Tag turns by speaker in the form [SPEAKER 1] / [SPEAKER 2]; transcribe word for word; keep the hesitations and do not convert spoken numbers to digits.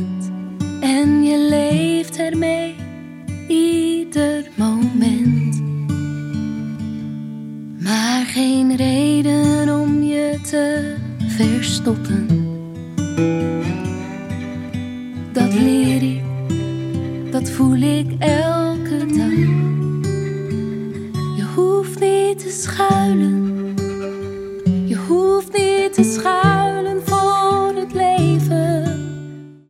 [SPEAKER 1] bent en je leeft ermee ieder moment. Maar geen reden om je te verstoppen. Dat leer ik, dat voel ik elke dag. Je hoeft niet te schuilen